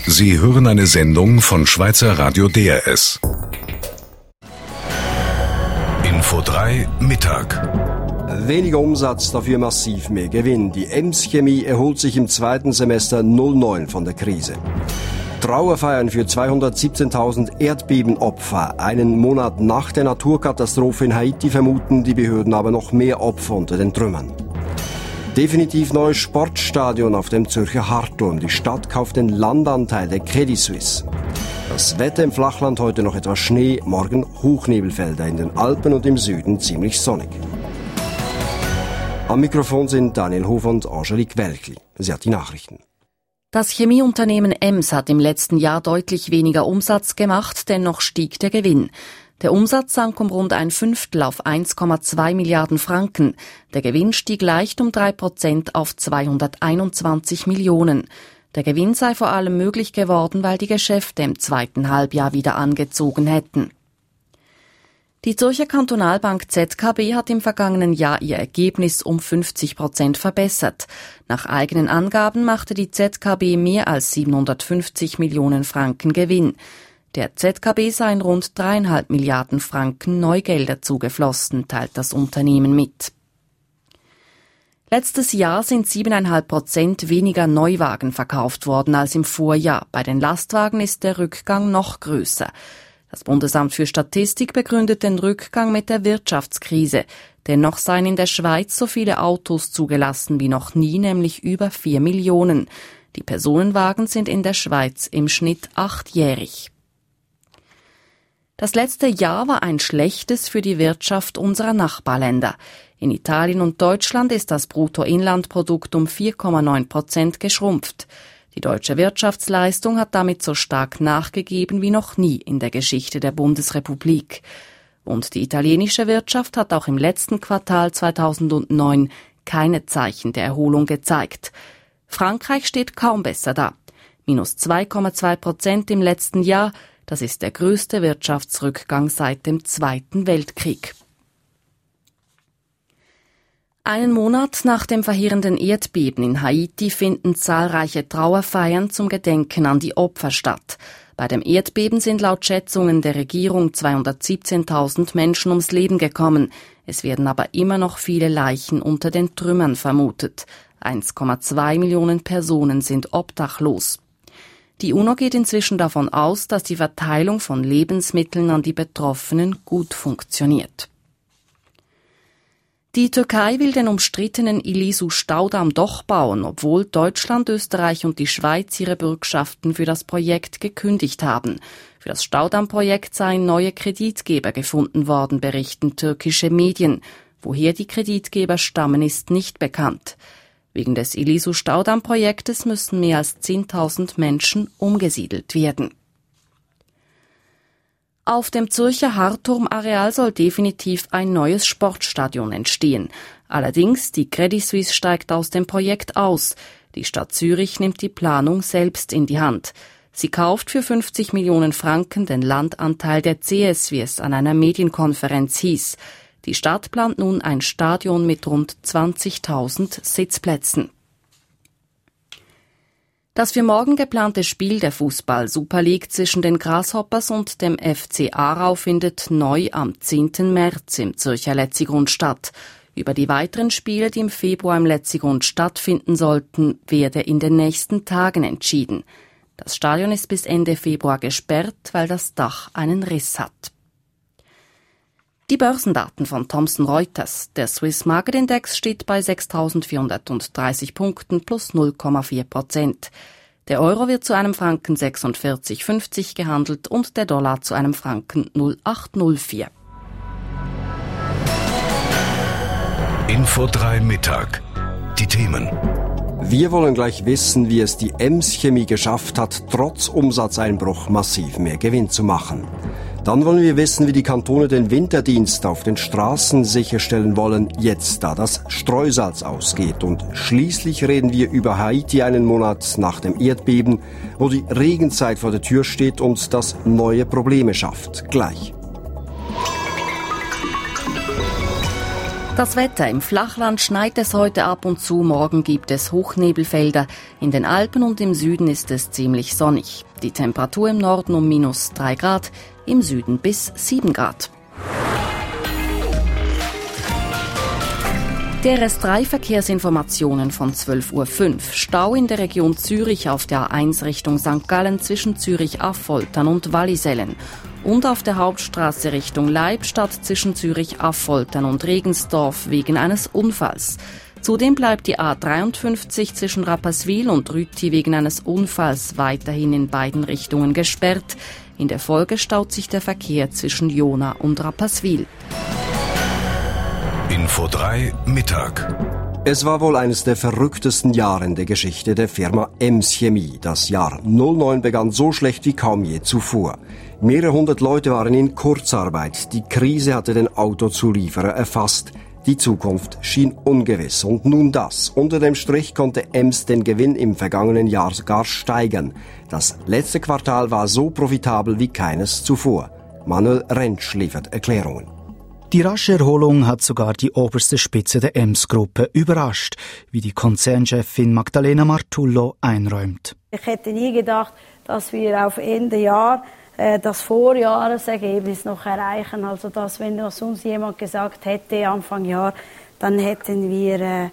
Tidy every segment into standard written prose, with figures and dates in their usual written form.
Sie hören eine Sendung von Schweizer Radio DRS. Info 3 Mittag. Weniger Umsatz, dafür massiv mehr Gewinn. Die Ems Chemie erholt sich im zweiten Semester 09 von der Krise. Trauerfeiern für 217.000 Erdbebenopfer. Einen Monat nach der Naturkatastrophe in Haiti vermuten die Behörden aber noch mehr Opfer unter den Trümmern. Definitiv neues Sportstadion auf dem Zürcher Hartturm. Die Stadt kauft den Landanteil der Credit Suisse. Das Wetter im Flachland heute noch etwas Schnee, morgen Hochnebelfelder, in den Alpen und im Süden ziemlich sonnig. Am Mikrofon sind Daniel Hof und Angelique Welkli. Sie hat die Nachrichten. Das Chemieunternehmen Ems hat im letzten Jahr deutlich weniger Umsatz gemacht, dennoch stieg der Gewinn. Der Umsatz sank um rund ein Fünftel auf 1,2 Milliarden Franken. Der Gewinn stieg leicht um 3% auf 221 Millionen. Der Gewinn sei vor allem möglich geworden, weil die Geschäfte im zweiten Halbjahr wieder angezogen hätten. Die Zürcher Kantonalbank ZKB hat im vergangenen Jahr ihr Ergebnis um 50% verbessert. Nach eigenen Angaben machte die ZKB mehr als 750 Millionen Franken Gewinn. Der ZKB seien rund 3,5 Milliarden Franken Neugelder zugeflossen, teilt das Unternehmen mit. Letztes Jahr sind 7,5% weniger Neuwagen verkauft worden als im Vorjahr. Bei den Lastwagen ist der Rückgang noch größer. Das Bundesamt für Statistik begründet den Rückgang mit der Wirtschaftskrise. Dennoch seien in der Schweiz so viele Autos zugelassen wie noch nie, nämlich über 4 Millionen. Die Personenwagen sind in der Schweiz im Schnitt 8-jährig. Das letzte Jahr war ein schlechtes für die Wirtschaft unserer Nachbarländer. In Italien und Deutschland ist das Bruttoinlandprodukt um 4,9% geschrumpft. Die deutsche Wirtschaftsleistung hat damit so stark nachgegeben wie noch nie in der Geschichte der Bundesrepublik. Und die italienische Wirtschaft hat auch im letzten Quartal 2009 keine Zeichen der Erholung gezeigt. Frankreich steht kaum besser da. Minus 2,2% im letzten Jahr. Das ist der größte Wirtschaftsrückgang seit dem Zweiten Weltkrieg. Einen Monat nach dem verheerenden Erdbeben in Haiti finden zahlreiche Trauerfeiern zum Gedenken an die Opfer statt. Bei dem Erdbeben sind laut Schätzungen der Regierung 217.000 Menschen ums Leben gekommen. Es werden aber immer noch viele Leichen unter den Trümmern vermutet. 1,2 Millionen Personen sind obdachlos. Die UNO geht inzwischen davon aus, dass die Verteilung von Lebensmitteln an die Betroffenen gut funktioniert. Die Türkei will den umstrittenen Ilisu-Staudamm doch bauen, obwohl Deutschland, Österreich und die Schweiz ihre Bürgschaften für das Projekt gekündigt haben. Für das Staudammprojekt seien neue Kreditgeber gefunden worden, berichten türkische Medien. Woher die Kreditgeber stammen, ist nicht bekannt. Wegen des Ilisu-Staudamm-Projektes müssen mehr als 10.000 Menschen umgesiedelt werden. Auf dem Zürcher Hartturm-Areal soll definitiv ein neues Sportstadion entstehen. Allerdings, die Credit Suisse steigt aus dem Projekt aus. Die Stadt Zürich nimmt die Planung selbst in die Hand. Sie kauft für 50 Millionen Franken den Landanteil der CS, wie es an einer Medienkonferenz hieß. Die Stadt plant nun ein Stadion mit rund 20.000 Sitzplätzen. Das für morgen geplante Spiel der Fußball-Super League zwischen den Grasshoppers und dem FC Aarau findet neu am 10. März im Zürcher Letzigrund statt. Über die weiteren Spiele, die im Februar im Letzigrund stattfinden sollten, werde in den nächsten Tagen entschieden. Das Stadion ist bis Ende Februar gesperrt, weil das Dach einen Riss hat. Die Börsendaten von Thomson Reuters. Der Swiss Market Index steht bei 6.430 Punkten plus 0,4%. Der Euro wird zu einem Franken 46,50 gehandelt und der Dollar zu einem Franken 0,804. Info 3 Mittag. Die Themen. Wir wollen gleich wissen, wie es die Ems Chemie geschafft hat, trotz Umsatzeinbruch massiv mehr Gewinn zu machen. Dann wollen wir wissen, wie die Kantone den Winterdienst auf den Straßen sicherstellen wollen, jetzt da das Streusalz ausgeht. Und schließlich reden wir über Haiti einen Monat nach dem Erdbeben, wo die Regenzeit vor der Tür steht und das neue Probleme schafft. Gleich. Das Wetter: Im Flachland schneit es heute ab und zu, morgen gibt es Hochnebelfelder. In den Alpen und im Süden ist es ziemlich sonnig. Die Temperatur im Norden um -3 Grad, im Süden bis 7 Grad. DRS3-Verkehrsinformationen von 12.05 Uhr. Stau in der Region Zürich auf der A1 Richtung St. Gallen zwischen Zürich-Affoltern und Wallisellen. Und auf der Hauptstraße Richtung Leibstadt zwischen Zürich-Affoltern und Regensdorf wegen eines Unfalls. Zudem bleibt die A53 zwischen Rapperswil und Rütti wegen eines Unfalls weiterhin in beiden Richtungen gesperrt. In der Folge staut sich der Verkehr zwischen Jona und Rapperswil. Info 3 Mittag. Es war wohl eines der verrücktesten Jahre in der Geschichte der Firma Ems Chemie. Das Jahr 09 begann so schlecht wie kaum je zuvor. Mehrere hundert Leute waren in Kurzarbeit. Die Krise hatte den Autozulieferer erfasst. Die Zukunft schien ungewiss. Und nun das. Unter dem Strich konnte Ems den Gewinn im vergangenen Jahr sogar steigern. Das letzte Quartal war so profitabel wie keines zuvor. Manuel Rentsch liefert Erklärungen. Die rasche Erholung hat sogar die oberste Spitze der Ems-Gruppe überrascht, wie die Konzernchefin Magdalena Martullo einräumt. Ich hätte nie gedacht, dass wir auf Ende Jahr das Vorjahresergebnis noch erreichen. Also dass, wenn uns jemand gesagt hätte Anfang Jahr, dann hätten wir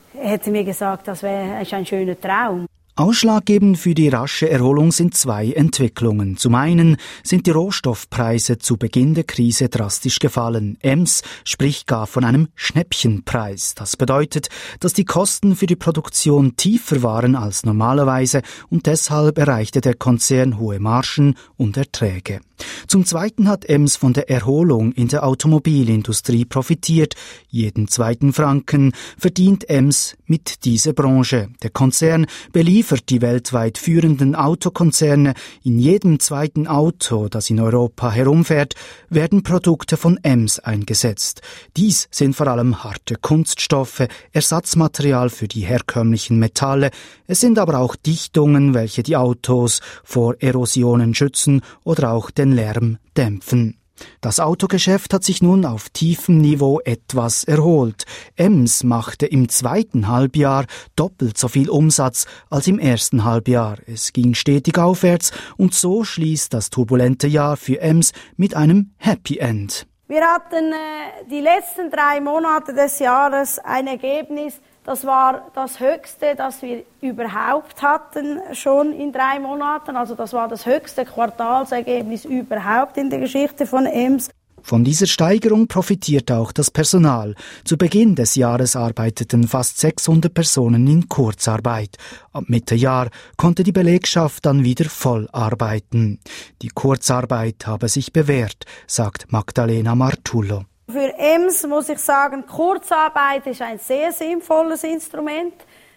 gesagt, das wäre ein schöner Traum. Ausschlaggebend für die rasche Erholung sind zwei Entwicklungen. Zum einen sind die Rohstoffpreise zu Beginn der Krise drastisch gefallen. Ems spricht gar von einem Schnäppchenpreis. Das bedeutet, dass die Kosten für die Produktion tiefer waren als normalerweise und deshalb erreichte der Konzern hohe Margen und Erträge. Zum Zweiten hat Ems von der Erholung in der Automobilindustrie profitiert. Jeden zweiten Franken verdient Ems mit dieser Branche. Der Konzern beliefert die weltweit führenden Autokonzerne. In jedem zweiten Auto, das in Europa herumfährt, werden Produkte von Ems eingesetzt. Dies sind vor allem harte Kunststoffe, Ersatzmaterial für die herkömmlichen Metalle. Es sind aber auch Dichtungen, welche die Autos vor Erosionen schützen oder auch den Lärm dämpfen. Das Autogeschäft hat sich nun auf tiefem Niveau etwas erholt. Ems machte im zweiten Halbjahr doppelt so viel Umsatz als im ersten Halbjahr. Es ging stetig aufwärts und so schließt das turbulente Jahr für Ems mit einem Happy End. Wir hatten die letzten 3 Monate des Jahres ein Ergebnis, das war das höchste, das wir überhaupt hatten, schon in 3 Monaten. Also das war das höchste Quartalsergebnis überhaupt in der Geschichte von Ems. Von dieser Steigerung profitiert auch das Personal. Zu Beginn des Jahres arbeiteten fast 600 Personen in Kurzarbeit. Ab Mitte Jahr konnte die Belegschaft dann wieder voll arbeiten. Die Kurzarbeit habe sich bewährt, sagt Magdalena Martullo. Für Ems muss ich sagen, Kurzarbeit ist ein sehr sinnvolles Instrument,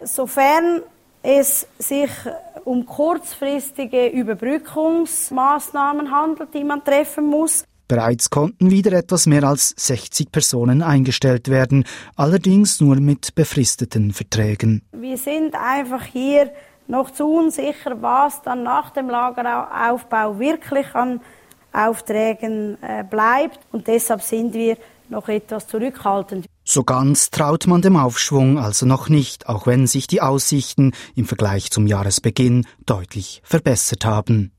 sofern es sich um kurzfristige Überbrückungsmaßnahmen handelt, die man treffen muss. Bereits konnten wieder etwas mehr als 60 Personen eingestellt werden, allerdings nur mit befristeten Verträgen. Wir sind einfach hier noch zu unsicher, was dann nach dem Lageraufbau wirklich an Aufträgen bleibt und deshalb sind wir noch etwas zurückhaltend. So ganz traut man dem Aufschwung also noch nicht, auch wenn sich die Aussichten im Vergleich zum Jahresbeginn deutlich verbessert haben.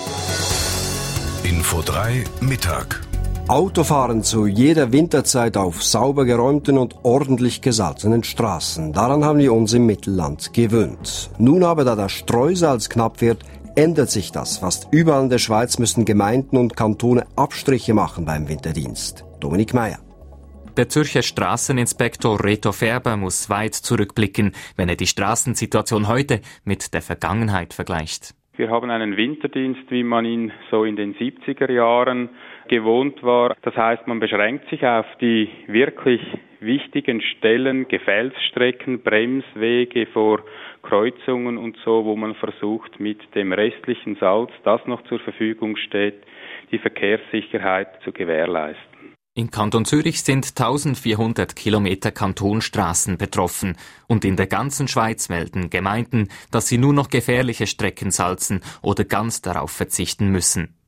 Info 3 Mittag. Autofahren zu jeder Winterzeit auf sauber geräumten und ordentlich gesalzenen Straßen. Daran haben wir uns im Mittelland gewöhnt. Nun aber, da das Streusalz knapp wird, ändert sich das. Fast überall in der Schweiz müssen Gemeinden und Kantone Abstriche machen beim Winterdienst. Dominik Meyer. Der Zürcher Strasseninspektor Reto Färber muss weit zurückblicken, wenn er die Straßensituation heute mit der Vergangenheit vergleicht. Wir haben einen Winterdienst, wie man ihn so in den 70er Jahren gewohnt war. Das heißt, man beschränkt sich auf die wirklich wichtigen Stellen, Gefällsstrecken, Bremswege vor Kreuzungen und so, wo man versucht, mit dem restlichen Salz, das noch zur Verfügung steht, die Verkehrssicherheit zu gewährleisten. Im Kanton Zürich sind 1400 Kilometer Kantonstraßen betroffen und in der ganzen Schweiz melden Gemeinden, dass sie nur noch gefährliche Strecken salzen oder ganz darauf verzichten müssen.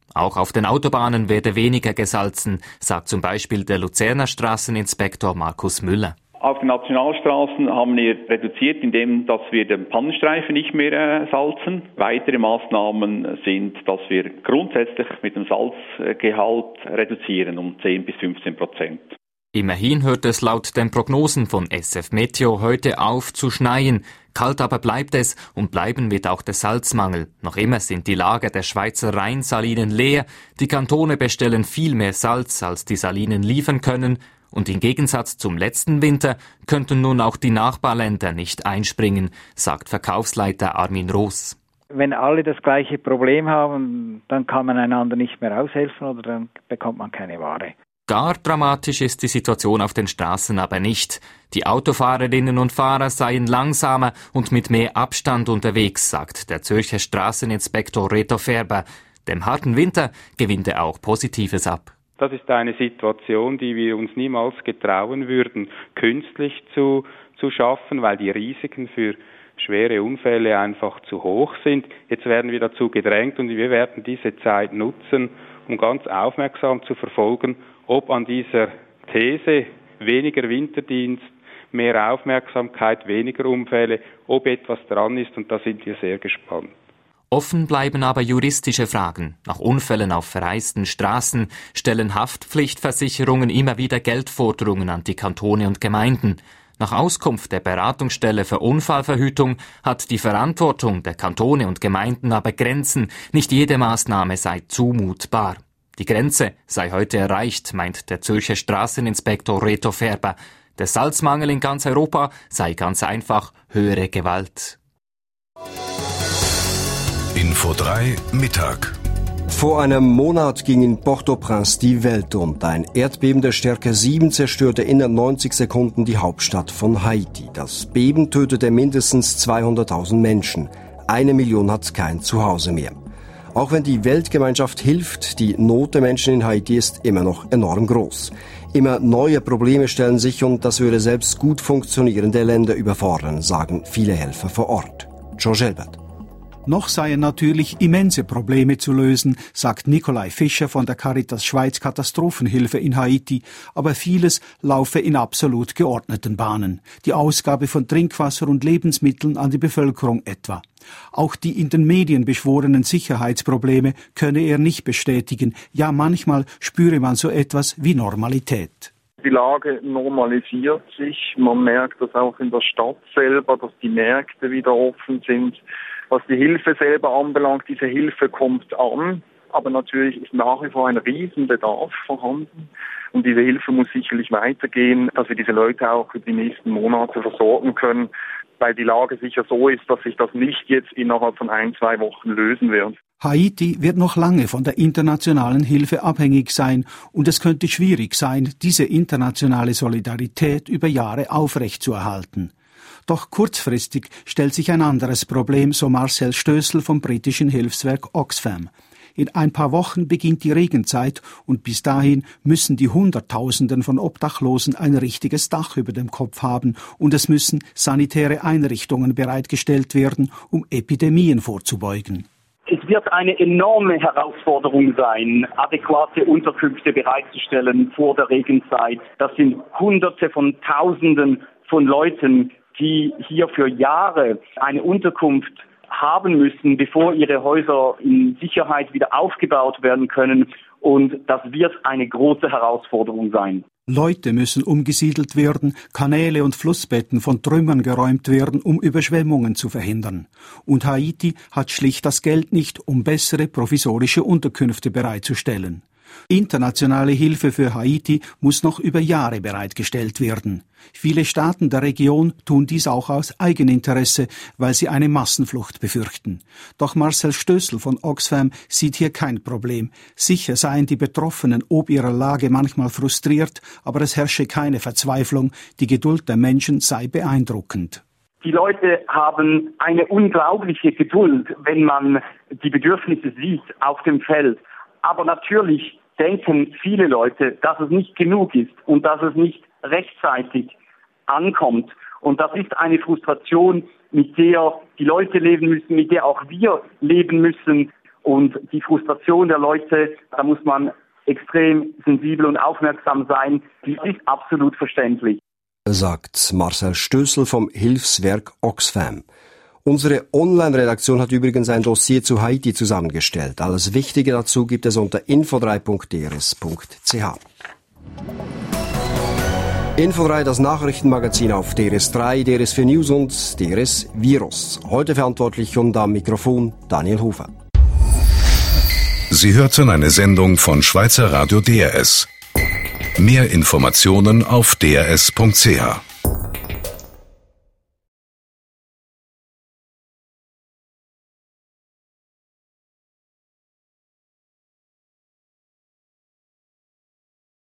Auch auf den Autobahnen werde weniger gesalzen, sagt zum Beispiel der Luzerner Straßeninspektor Markus Müller. Auf den Nationalstraßen haben wir reduziert, indem dass wir den Pannenstreifen nicht mehr salzen. Weitere Maßnahmen sind, dass wir grundsätzlich mit dem Salzgehalt reduzieren um 10-15%. Immerhin hört es laut den Prognosen von SF Meteo heute auf zu schneien. Kalt aber bleibt es und bleiben wird auch der Salzmangel. Noch immer sind die Lager der Schweizer Rheinsalinen leer. Die Kantone bestellen viel mehr Salz, als die Salinen liefern können. Und im Gegensatz zum letzten Winter könnten nun auch die Nachbarländer nicht einspringen, sagt Verkaufsleiter Armin Roos. Wenn alle das gleiche Problem haben, dann kann man einander nicht mehr aushelfen oder dann bekommt man keine Ware. Gar dramatisch ist die Situation auf den Straßen aber nicht. Die Autofahrerinnen und Fahrer seien langsamer und mit mehr Abstand unterwegs, sagt der Zürcher Straßeninspektor Reto Färber. Dem harten Winter gewinnt er auch Positives ab. Das ist eine Situation, die wir uns niemals getrauen würden, künstlich zu schaffen, weil die Risiken für schwere Unfälle einfach zu hoch sind. Jetzt werden wir dazu gedrängt und wir werden diese Zeit nutzen, um ganz aufmerksam zu verfolgen, ob an dieser These weniger Winterdienst, mehr Aufmerksamkeit, weniger Unfälle, ob etwas dran ist, und da sind wir sehr gespannt. Offen bleiben aber juristische Fragen. Nach Unfällen auf vereisten Straßen stellen Haftpflichtversicherungen immer wieder Geldforderungen an die Kantone und Gemeinden. Nach Auskunft der Beratungsstelle für Unfallverhütung hat die Verantwortung der Kantone und Gemeinden aber Grenzen. Nicht jede Maßnahme sei zumutbar. Die Grenze sei heute erreicht, meint der Zürcher Straßeninspektor Reto Färber. Der Salzmangel in ganz Europa sei ganz einfach höhere Gewalt. Info 3 Mittag. Vor einem Monat ging in Port-au-Prince die Welt unter. Ein Erdbeben der Stärke 7 zerstörte innerhalb 90 Sekunden die Hauptstadt von Haiti. Das Beben tötete mindestens 200.000 Menschen. 1 Million hat kein Zuhause mehr. Auch wenn die Weltgemeinschaft hilft, die Not der Menschen in Haiti ist immer noch enorm groß. Immer neue Probleme stellen sich und das würde selbst gut funktionierende Länder überfordern, sagen viele Helfer vor Ort. George Elbert. Noch seien natürlich immense Probleme zu lösen, sagt Nikolai Fischer von der Caritas Schweiz Katastrophenhilfe in Haiti, aber vieles laufe in absolut geordneten Bahnen. Die Ausgabe von Trinkwasser und Lebensmitteln an die Bevölkerung etwa. Auch die in den Medien beschworenen Sicherheitsprobleme könne er nicht bestätigen. Ja, manchmal spüre man so etwas wie Normalität. Die Lage normalisiert sich. Man merkt das auch in der Stadt selber, dass die Märkte wieder offen sind. Was die Hilfe selber anbelangt, diese Hilfe kommt an. Aber natürlich ist nach wie vor ein Riesenbedarf vorhanden. Und diese Hilfe muss sicherlich weitergehen, dass wir diese Leute auch für die nächsten Monate versorgen können, weil die Lage sicher so ist, dass sich das nicht jetzt innerhalb von 1-2 Wochen lösen wird. Haiti wird noch lange von der internationalen Hilfe abhängig sein und es könnte schwierig sein, diese internationale Solidarität über Jahre aufrechtzuerhalten. Doch kurzfristig stellt sich ein anderes Problem, so Marcel Stössel vom britischen Hilfswerk Oxfam. In ein paar Wochen beginnt die Regenzeit und bis dahin müssen die Hunderttausenden von Obdachlosen ein richtiges Dach über dem Kopf haben und es müssen sanitäre Einrichtungen bereitgestellt werden, um Epidemien vorzubeugen. Es wird eine enorme Herausforderung sein, adäquate Unterkünfte bereitzustellen vor der Regenzeit. Das sind Hunderte von Tausenden von Leuten, die hier für Jahre eine Unterkunft haben müssen, bevor ihre Häuser in Sicherheit wieder aufgebaut werden können. Und das wird eine große Herausforderung sein. Leute müssen umgesiedelt werden, Kanäle und Flussbetten von Trümmern geräumt werden, um Überschwemmungen zu verhindern. Und Haiti hat schlicht das Geld nicht, um bessere provisorische Unterkünfte bereitzustellen. Internationale Hilfe für Haiti muss noch über Jahre bereitgestellt werden. Viele Staaten der Region tun dies auch aus Eigeninteresse, weil sie eine Massenflucht befürchten. Doch Marcel Stössel von Oxfam sieht hier kein Problem. Sicher seien die Betroffenen ob ihrer Lage manchmal frustriert, aber es herrsche keine Verzweiflung. Die Geduld der Menschen sei beeindruckend. Die Leute haben eine unglaubliche Geduld, wenn man die Bedürfnisse sieht auf dem Feld. Aber natürlich denken viele Leute, dass es nicht genug ist und dass es nicht rechtzeitig ankommt. Und das ist eine Frustration, mit der die Leute leben müssen, mit der auch wir leben müssen. Und die Frustration der Leute, da muss man extrem sensibel und aufmerksam sein, die ist absolut verständlich. Sagt Marcel Stößel vom Hilfswerk Oxfam. Unsere Online-Redaktion hat übrigens ein Dossier zu Haiti zusammengestellt. Alles Wichtige dazu gibt es unter info3.drs.ch. Info3, das Nachrichtenmagazin auf DRS3, DRS4 News und DRS Virus. Heute verantwortlich und am Mikrofon Daniel Hofer. Sie hörten eine Sendung von Schweizer Radio DRS. Mehr Informationen auf drs.ch.